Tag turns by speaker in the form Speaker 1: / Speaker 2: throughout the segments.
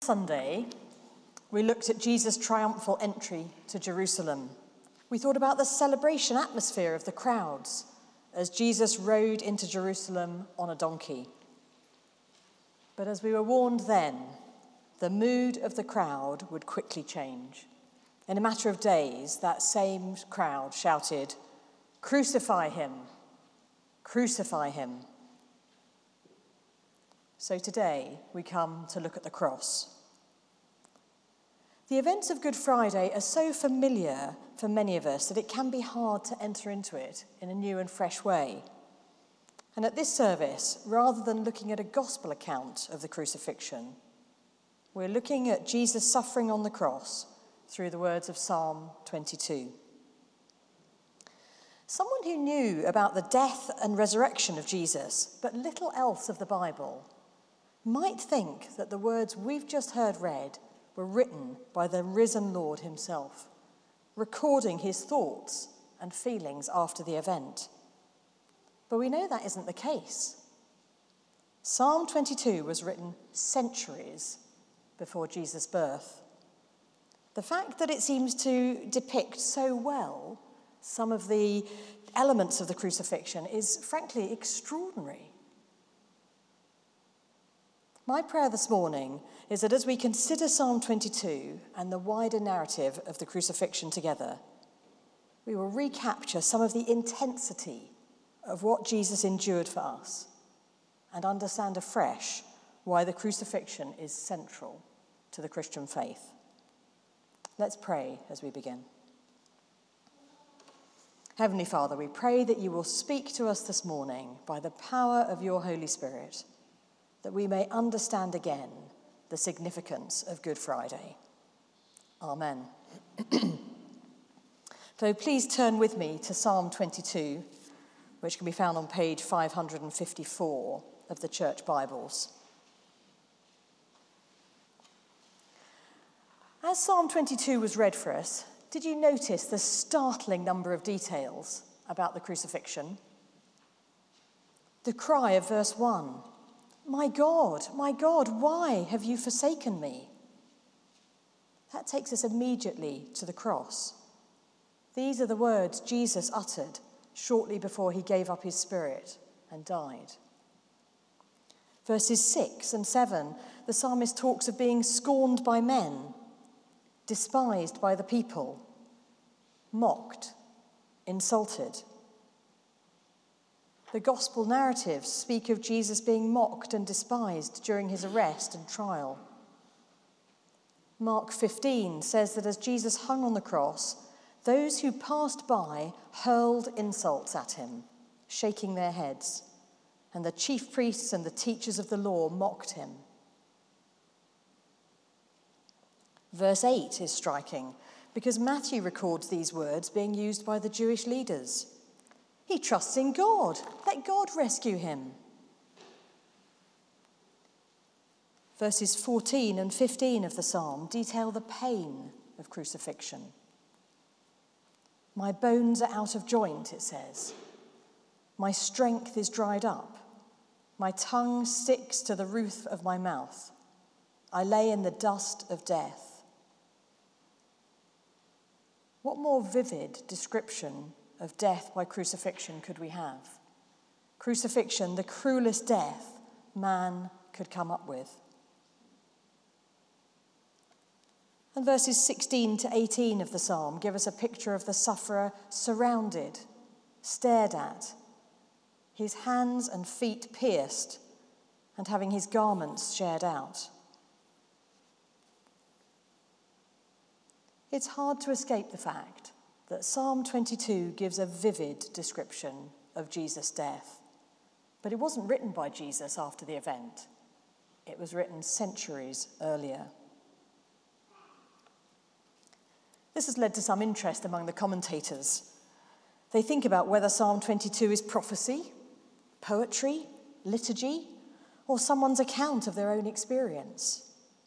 Speaker 1: Sunday, we looked at Jesus' triumphal entry to Jerusalem. We thought about the celebration atmosphere of the crowds as Jesus rode into Jerusalem on a donkey. But as we were warned then, the mood of the crowd would quickly change. In a matter of days, that same crowd shouted, "Crucify him! Crucify him!" So today, we come to look at the cross. The events of Good Friday are so familiar for many of us that it can be hard to enter into it in a new and fresh way. And at this service, rather than looking at a gospel account of the crucifixion, we're looking at Jesus' suffering on the cross through the words of Psalm 22. Someone who knew about the death and resurrection of Jesus, but little else of the Bible, might think that the words we've just heard read were written by the risen Lord himself, recording his thoughts and feelings after the event. But we know that isn't the case. Psalm 22 was written centuries before Jesus' birth. The fact that it seems to depict so well some of the elements of the crucifixion is frankly extraordinary. My prayer this morning is that as we consider Psalm 22 and the wider narrative of the crucifixion together, we will recapture some of the intensity of what Jesus endured for us and understand afresh why the crucifixion is central to the Christian faith. Let's pray as we begin. Heavenly Father, we pray that you will speak to us this morning by the power of your Holy Spirit, that we may understand again the significance of Good Friday. Amen. So please turn with me to Psalm 22, which can be found on page 554 of the Church Bibles. As Psalm 22 was read for us, did you notice the startling number of details about the crucifixion? The cry of verse 1, my God, why have you forsaken me?" That takes us immediately to the cross. These are the words Jesus uttered shortly before he gave up his spirit and died. Verses 6 and 7, the psalmist talks of being scorned by men, despised by the people, mocked, insulted. The gospel narratives speak of Jesus being mocked and despised during his arrest and trial. Mark 15 says that as Jesus hung on the cross, those who passed by hurled insults at him, shaking their heads, and the chief priests and the teachers of the law mocked him. Verse 8 is striking because Matthew records these words being used by the Jewish leaders. He trusts in God. Let God rescue him. Verses 14 and 15 of the psalm detail the pain of crucifixion. My bones are out of joint, it says. My strength is dried up. My tongue sticks to the roof of my mouth. I lay in the dust of death. What more vivid description of death by crucifixion could we have? Crucifixion, the cruelest death man could come up with. And verses 16 to 18 of the psalm give us a picture of the sufferer surrounded, stared at, his hands and feet pierced, and having his garments shared out. It's hard to escape the fact that Psalm 22 gives a vivid description of Jesus' death. But it wasn't written by Jesus after the event. It was written centuries earlier. This has led to some interest among the commentators. They think about whether Psalm 22 is prophecy, poetry, liturgy, or someone's account of their own experience.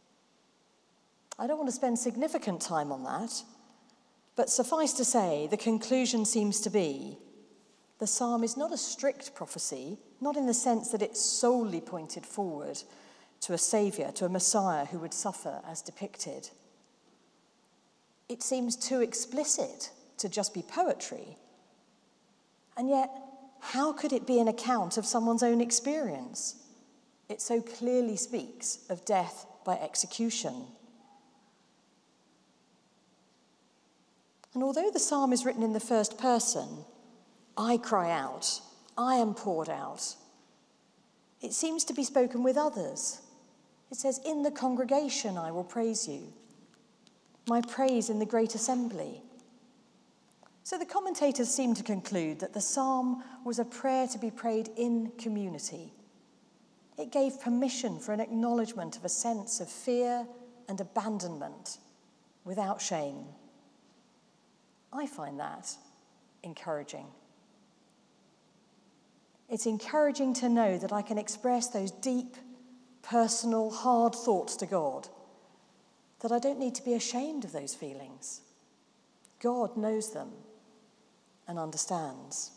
Speaker 1: I don't want to spend significant time on that, but suffice to say, the conclusion seems to be the psalm is not a strict prophecy, not in the sense that it solely pointed forward to a saviour, to a Messiah who would suffer as depicted. It seems too explicit to just be poetry. And yet, how could it be an account of someone's own experience? It so clearly speaks of death by execution. And although the psalm is written in the first person, I cry out, I am poured out, it seems to be spoken with others. It says, in the congregation I will praise you, my praise in the great assembly. So the commentators seem to conclude that the psalm was a prayer to be prayed in community. It gave permission for an acknowledgement of a sense of fear and abandonment without shame. I find that encouraging. It's encouraging to know that I can express those deep, personal, hard thoughts to God, that I don't need to be ashamed of those feelings. God knows them and understands.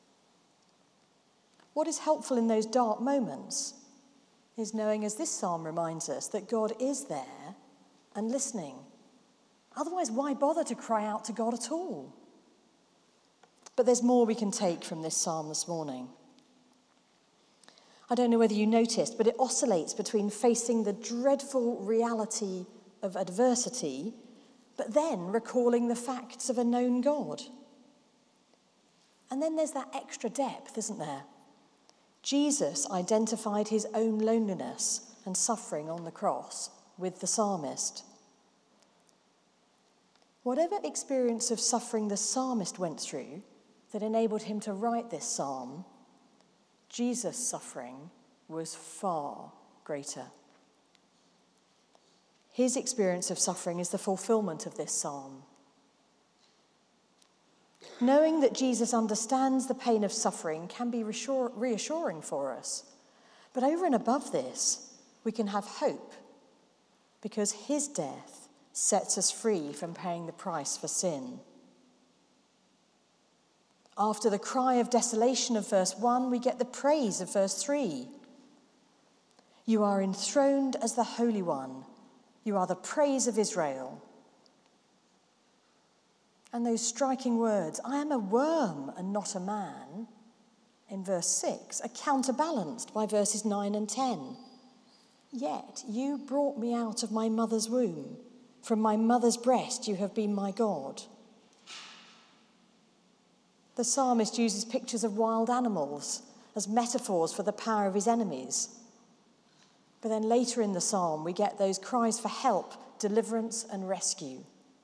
Speaker 1: What is helpful in those dark moments is knowing, as this psalm reminds us, that God is there and listening. Otherwise, why bother to cry out to God at all? But there's more we can take from this psalm this morning. I don't know whether you noticed, but it oscillates between facing the dreadful reality of adversity, but then recalling the facts of a known God. And then there's that extra depth, isn't there? Jesus identified his own loneliness and suffering on the cross with the psalmist. Whatever experience of suffering the psalmist went through that enabled him to write this psalm, Jesus' suffering was far greater. His experience of suffering is the fulfillment of this psalm. Knowing that Jesus understands the pain of suffering can be reassuring for us. But over and above this, we can have hope because his death sets us free from paying the price for sin. After the cry of desolation of verse 1, we get the praise of verse 3. You are enthroned as the Holy One. You are the praise of Israel. And those striking words, I am a worm and not a man, in verse 6, are counterbalanced by verses 9 and 10. Yet you brought me out of my mother's womb. From my mother's breast you have been my God. The psalmist uses pictures of wild animals as metaphors for the power of his enemies. But then later in the psalm, we get those cries for help, deliverance, and rescue.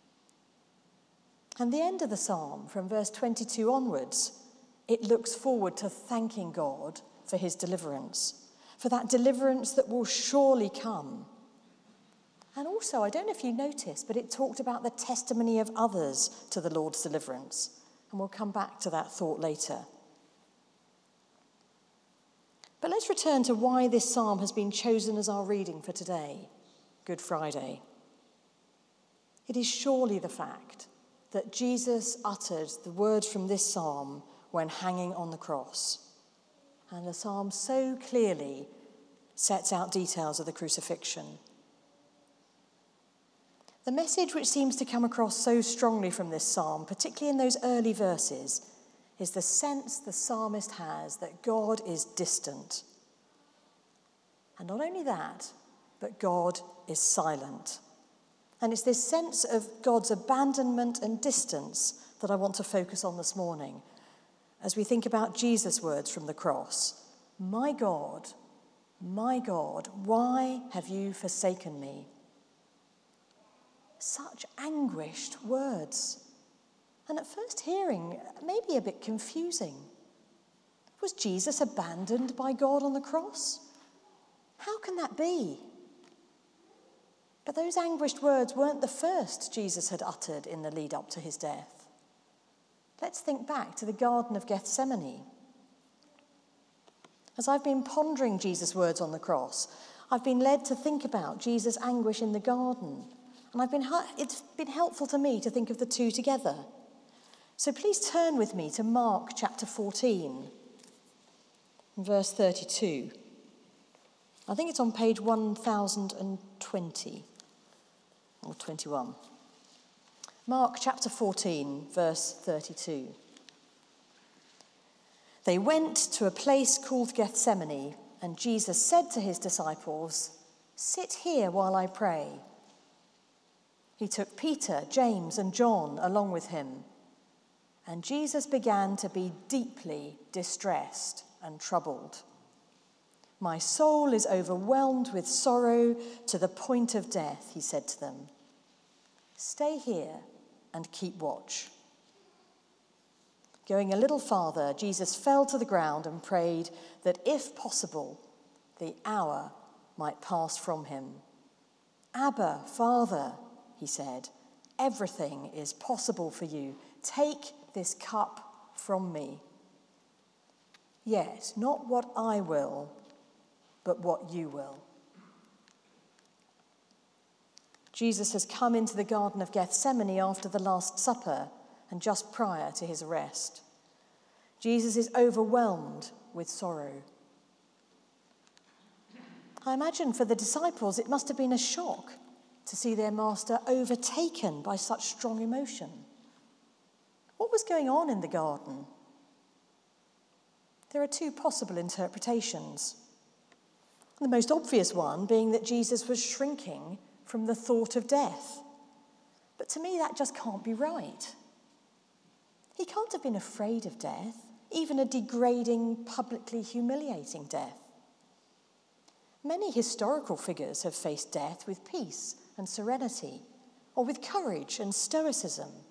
Speaker 1: And the end of the psalm, from verse 22 onwards, it looks forward to thanking God for his deliverance, for that deliverance that will surely come. And also, I don't know if you noticed, but it talked about the testimony of others to the Lord's deliverance. And we'll come back to that thought later. But let's return to why this psalm has been chosen as our reading for today, Good Friday. It is surely the fact that Jesus uttered the words from this psalm when hanging on the cross. And the psalm so clearly sets out details of the crucifixion. The message which seems to come across so strongly from this psalm, particularly in those early verses, is the sense the psalmist has that God is distant. And not only that, but God is silent. And it's this sense of God's abandonment and distance that I want to focus on this morning as we think about Jesus' words from the cross. My God, why have you forsaken me? Such anguished words. And at first hearing, maybe a bit confusing. Was Jesus abandoned by God on the cross? How can that be? But those anguished words weren't the first Jesus had uttered in the lead up to his death. Let's think back to the Garden of Gethsemane. As I've been pondering Jesus' words on the cross, I've been led to think about Jesus' anguish in the garden. And it's been helpful to me to think of the two together. So please turn with me to Mark chapter 14, verse 32. I think it's on page 1020 or 21. Mark chapter 14, verse 32. They went to a place called Gethsemane, and Jesus said to his disciples, "Sit here while I pray." He took Peter, James, and John along with him, and Jesus began to be deeply distressed and troubled. "My soul is overwhelmed with sorrow to the point of death," he said to them. "Stay here and keep watch." Going a little farther, Jesus fell to the ground and prayed that, if possible, the hour might pass from him. "Abba, Father," he said, "everything is possible for you. Take this cup from me. Yet not what I will, but what you will." Jesus has come into the Garden of Gethsemane after the Last Supper and just prior to his arrest. Jesus is overwhelmed with sorrow. I imagine for the disciples it must have been a shock to see their master overtaken by such strong emotion. What was going on in the garden? There are two possible interpretations. The most obvious one being that Jesus was shrinking from the thought of death. But to me, that just can't be right. He can't have been afraid of death, even a degrading, publicly humiliating death. Many historical figures have faced death with peace and serenity, or with courage and stoicism.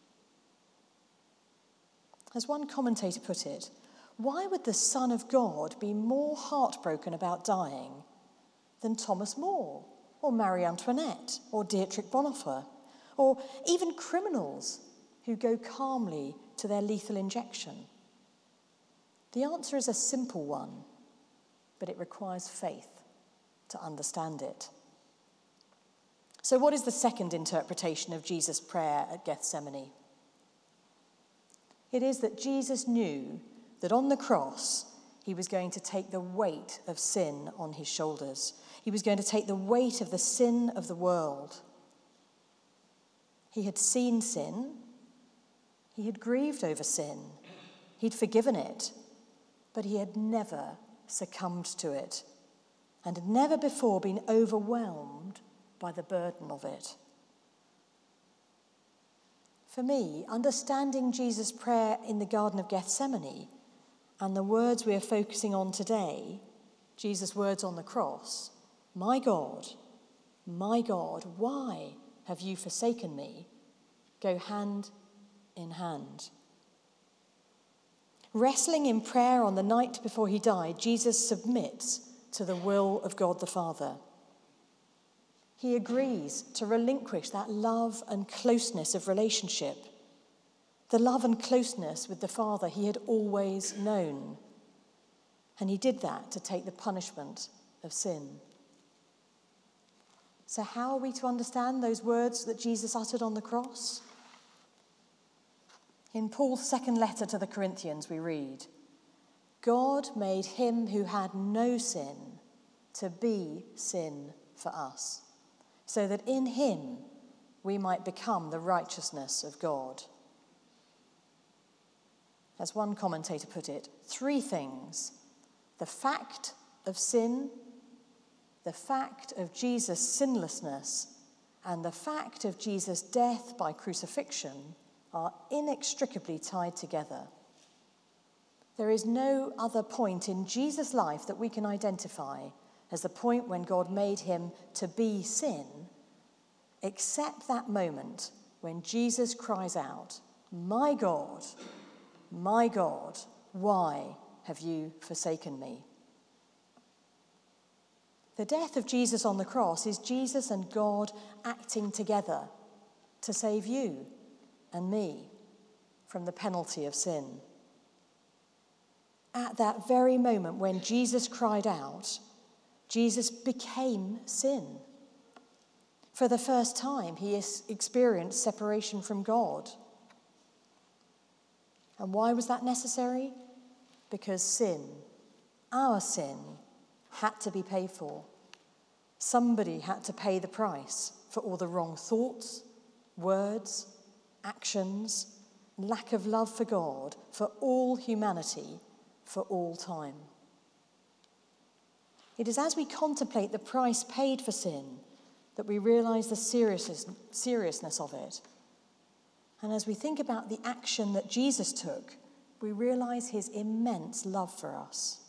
Speaker 1: As one commentator put it, why would the Son of God be more heartbroken about dying than Thomas More, or Marie Antoinette, or Dietrich Bonhoeffer, or even criminals who go calmly to their lethal injection? The answer is a simple one, but it requires faith to understand it. So what is the second interpretation of Jesus' prayer at Gethsemane? It is that Jesus knew that on the cross he was going to take the weight of sin on his shoulders. He was going to take the weight of the sin of the world. He had seen sin. He had grieved over sin. He'd forgiven it. But he had never succumbed to it and had never before been overwhelmed by the burden of it. For me, understanding Jesus' prayer in the Garden of Gethsemane and the words we are focusing on today, Jesus' words on the cross, my God, why have you forsaken me?" go hand in hand. Wrestling in prayer on the night before he died, Jesus submits to the will of God the Father. He agrees to relinquish that love and closeness of relationship, the love and closeness with the Father he had always known. And he did that to take the punishment of sin. So how are we to understand those words that Jesus uttered on the cross? In Paul's second letter to the Corinthians, we read, "God made him who had no sin to be sin for us, so that in him we might become the righteousness of God." As one commentator put it, three things: the fact of sin, the fact of Jesus' sinlessness, and the fact of Jesus' death by crucifixion are inextricably tied together. There is no other point in Jesus' life that we can identify as the point when God made him to be sin, except that moment when Jesus cries out, my God, why have you forsaken me?" The death of Jesus on the cross is Jesus and God acting together to save you and me from the penalty of sin. At that very moment when Jesus cried out, Jesus became sin. For the first time, he experienced separation from God. And why was that necessary? Because sin, our sin, had to be paid for. Somebody had to pay the price for all the wrong thoughts, words, actions, lack of love for God, for all humanity, for all time. It is as we contemplate the price paid for sin that we realize the seriousness of it. And as we think about the action that Jesus took, we realize his immense love for us.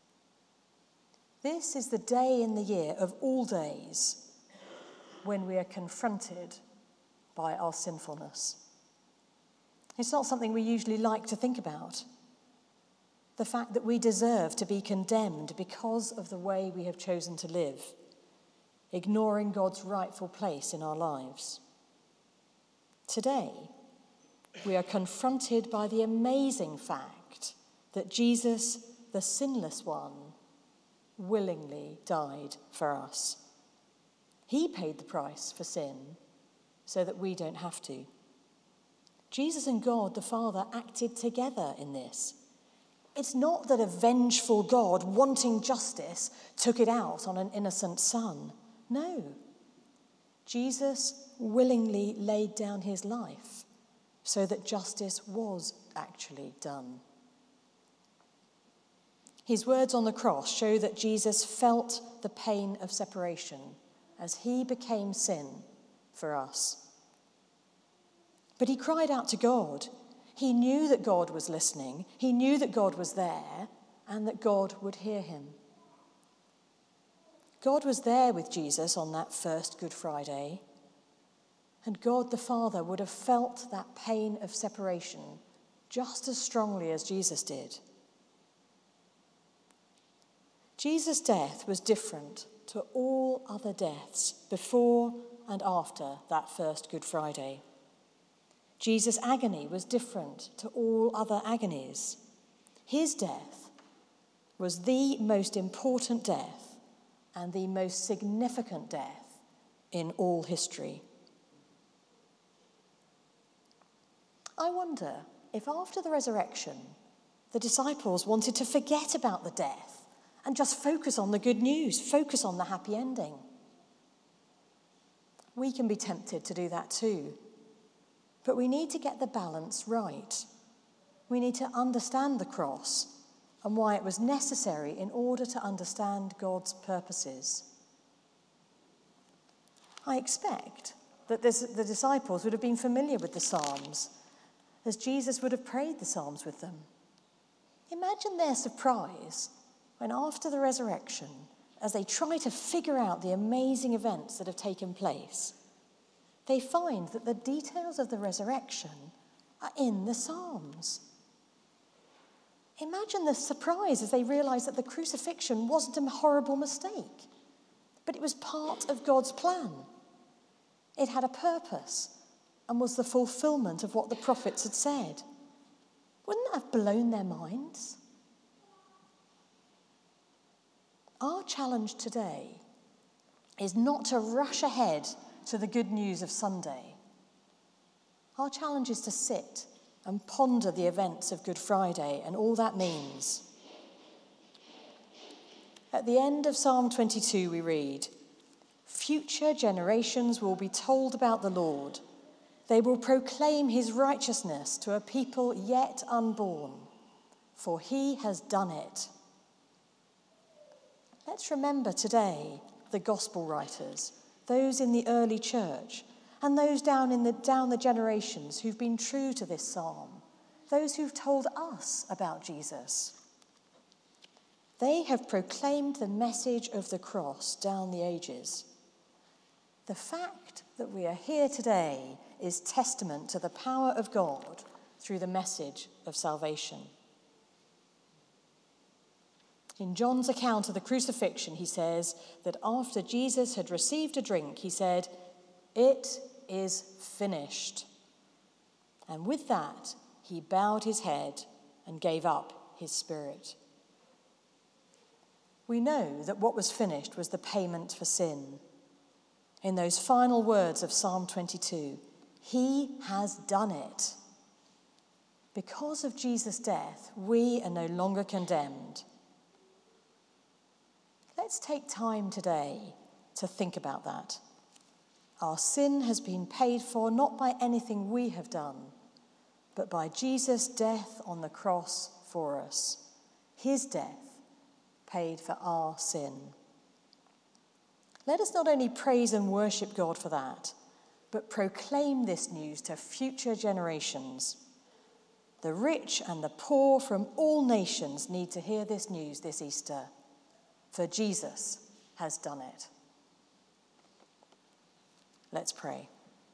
Speaker 1: This is the day in the year of all days when we are confronted by our sinfulness. It's not something we usually like to think about. The fact that we deserve to be condemned because of the way we have chosen to live, ignoring God's rightful place in our lives. Today, we are confronted by the amazing fact that Jesus, the sinless one, willingly died for us. He paid the price for sin so that we don't have to. Jesus and God the Father acted together in this. It's not that a vengeful God wanting justice took it out on an innocent son. No. Jesus willingly laid down his life so that justice was actually done. His words on the cross show that Jesus felt the pain of separation as he became sin for us. But he cried out to God. He knew that God was listening. He knew that God was there and that God would hear him. God was there with Jesus on that first Good Friday, and God the Father would have felt that pain of separation just as strongly as Jesus did. Jesus' death was different to all other deaths before and after that first Good Friday. Jesus' agony was different to all other agonies. His death was the most important death and the most significant death in all history. I wonder if after the resurrection, the disciples wanted to forget about the death and just focus on the good news, focus on the happy ending. We can be tempted to do that too. But we need to get the balance right. We need to understand the cross and why it was necessary in order to understand God's purposes. I expect that the disciples would have been familiar with the Psalms, as Jesus would have prayed the Psalms with them. Imagine their surprise when after the resurrection, as they try to figure out the amazing events that have taken place, they find that the details of the resurrection are in the Psalms. Imagine the surprise as they realize that the crucifixion wasn't a horrible mistake, but it was part of God's plan. It had a purpose and was the fulfillment of what the prophets had said. Wouldn't that have blown their minds? Our challenge today is not to rush ahead to the good news of Sunday. Our challenge is to sit and ponder the events of Good Friday and all that means. At the end of Psalm 22 we read, "Future generations will be told about the Lord. They will proclaim his righteousness to a people yet unborn, for he has done it." Let's remember today the gospel writers, those in the early church, and those down the generations who've been true to this psalm, those who've told us about Jesus. They have proclaimed the message of the cross down the ages. The fact that we are here today is testament to the power of God through the message of salvation. In John's account of the crucifixion, he says that after Jesus had received a drink, he said, "It is finished." And with that, he bowed his head and gave up his spirit. We know that what was finished was the payment for sin. In those final words of Psalm 22, he has done it. Because of Jesus' death, we are no longer condemned. Let's take time today to think about that. Our sin has been paid for not by anything we have done, but by Jesus' death on the cross for us. His death paid for our sin. Let us not only praise and worship God for that, but proclaim this news to future generations. The rich and the poor from all nations need to hear this news this Easter, for Jesus has done it. Let's pray.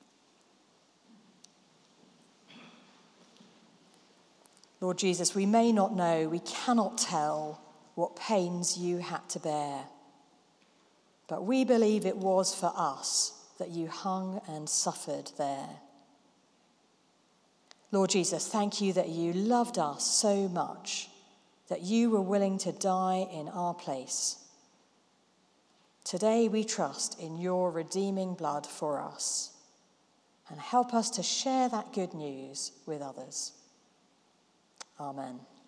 Speaker 1: Lord Jesus, we may not know, we cannot tell what pains you had to bear, but we believe it was for us that you hung and suffered there. Lord Jesus, thank you that you loved us so much, that you were willing to die in our place. Today we trust in your redeeming blood for us, and help us to share that good news with others. Amen.